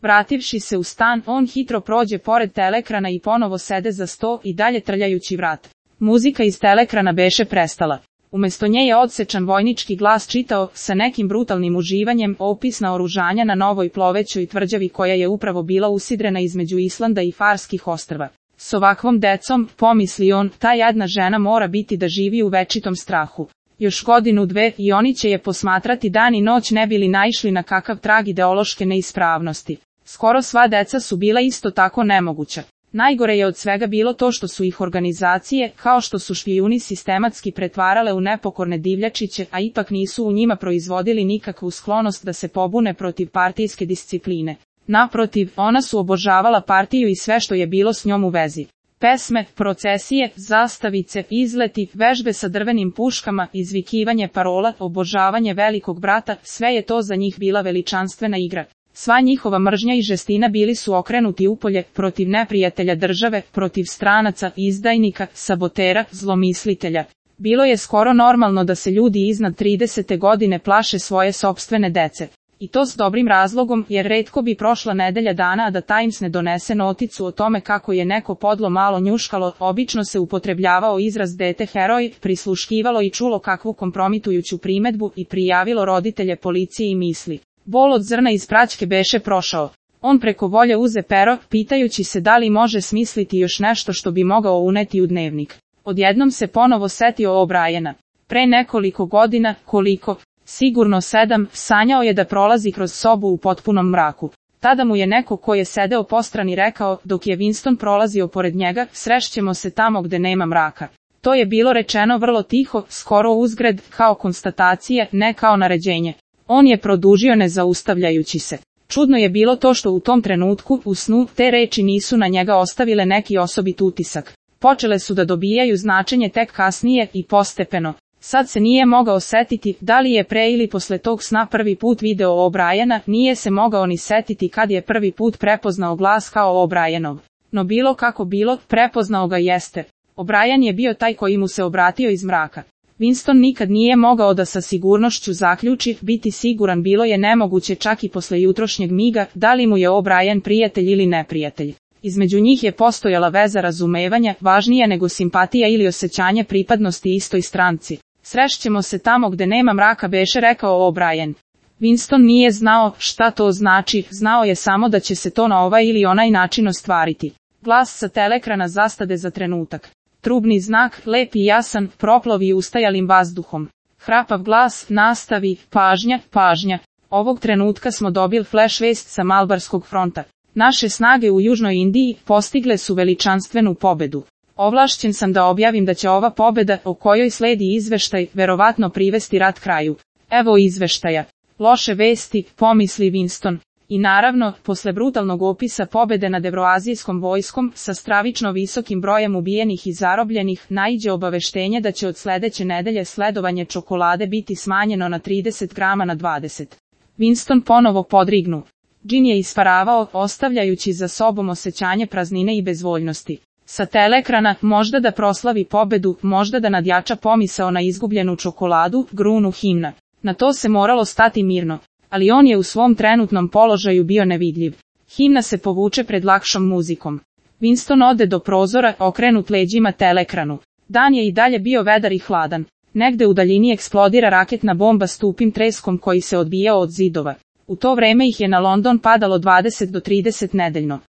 Vrativši se u stan, on hitro prođe pored telekrana i ponovo sede za sto i dalje trljajući vrat. Muzika iz telekrana beše prestala. Umesto nje je odsečan vojnički glas čitao, sa nekim brutalnim uživanjem, opis naoružanja na novoj plovećoj tvrđavi koja je upravo bila usidrena između Islanda i Farskih ostrva. S ovakvom decom, pomisli on, ta jadna žena mora biti da živi u večitom strahu. Još godinu dve i oni će je posmatrati dan i noć ne bili naišli na kakav trag ideološke neispravnosti. Skoro sva deca su bila isto tako nemoguća. Najgore je od svega bilo to što su ih organizacije, kao što su špijuni, sistematski pretvarale u nepokorne divljačiće, a ipak nisu u njima proizvodili nikakvu sklonost da se pobune protiv partijske discipline. Naprotiv, ona su obožavala partiju i sve što je bilo s njom u vezi. Pesme, procesije, zastavice, izleti, vežbe sa drvenim puškama, izvikivanje parola, obožavanje velikog brata, sve je to za njih bila veličanstvena igra. Sva njihova mržnja i žestina bili su okrenuti upolje, protiv neprijatelja države, protiv stranaca, izdajnika, sabotera, zlomislitelja. Bilo je skoro normalno da se ljudi iznad 30. godine plaše svoje sopstvene dece. I to s dobrim razlogom, jer retko bi prošla nedelja dana a da Times ne donese noticu o tome kako je neko podlo malo njuškalo, obično se upotrebljavao izraz dete heroj, prisluškivalo i čulo kakvu kompromitujuću primedbu i prijavilo roditelje policiji i misli. Bol od zrna iz praćke beše prošao. On preko volje uze pero, pitajući se da li može smisliti još nešto što bi mogao uneti u dnevnik. Odjednom se ponovo setio O'Briena. Pre nekoliko godina, koliko? Sigurno 7, sanjao je da prolazi kroz sobu u potpunom mraku. Tada mu je neko ko je sedeo postrani rekao, dok je Winston prolazio pored njega, srešćemo se tamo gde nema mraka. To je bilo rečeno vrlo tiho, skoro uzgred, kao konstatacija, ne kao naređenje. On je produžio ne zaustavljajući se. Čudno je bilo to što u tom trenutku, u snu, te reči nisu na njega ostavile neki osobit utisak. Počele su da dobijaju značenje tek kasnije i postepeno. Sad se nije mogao setiti da li je pre ili posle tog sna prvi put video O'Briena, nije se mogao ni setiti kad je prvi put prepoznao glas kao O'Brienov. No bilo kako bilo, prepoznao ga jeste. O'Brien je bio taj koji mu se obratio iz mraka. Winston nikad nije mogao da sa sigurnošću zaključi, biti siguran bilo je nemoguće čak i posle jutrošnjeg miga, da li mu je O'Brien prijatelj ili neprijatelj. Između njih je postojala veza razumevanja, važnija nego simpatija ili osjećanje pripadnosti istoj stranci. Srešćemo se tamo gde nema mraka beše rekao O'Brien. Winston nije znao šta to znači, znao je samo da će se to na ovaj ili onaj način ostvariti. Glas sa telekrana zastade za trenutak. Trubni znak, lep i jasan, proplovi ustajalim vazduhom. Hrapav glas, nastavi, pažnja, pažnja. Ovog trenutka smo dobili flash vest sa Malbarskog fronta. Naše snage u Južnoj Indiji postigle su veličanstvenu pobedu. Ovlašćen sam da objavim da će ova pobeda, o kojoj sledi izveštaj, verovatno privesti rat kraju. Evo izveštaja. Loše vesti, pomisli Winston. I naravno, posle brutalnog opisa pobede nad evroazijskom vojskom, sa stravično visokim brojem ubijenih i zarobljenih, naiđe obaveštenje da će od sledeće nedelje sledovanje čokolade biti smanjeno na 30 grama na 20. Winston ponovo podrignu. Džin je isparavao, ostavljajući za sobom osjećanje praznine i bezvoljnosti. Sa telekrana, možda da proslavi pobedu, možda da nadjača pomisao na izgubljenu čokoladu, grunu himna. Na to se moralo stati mirno. Ali on je u svom trenutnom položaju bio nevidljiv. Himna se povuče pred lakšom muzikom. Winston ode do prozora, okrenut leđima telekranu. Dan je i dalje bio vedar i hladan. Negde u daljini eksplodira raketna bomba s tupim treskom koji se odbijao od zidova. U to vreme ih je na London padalo 20 do 30 nedeljno.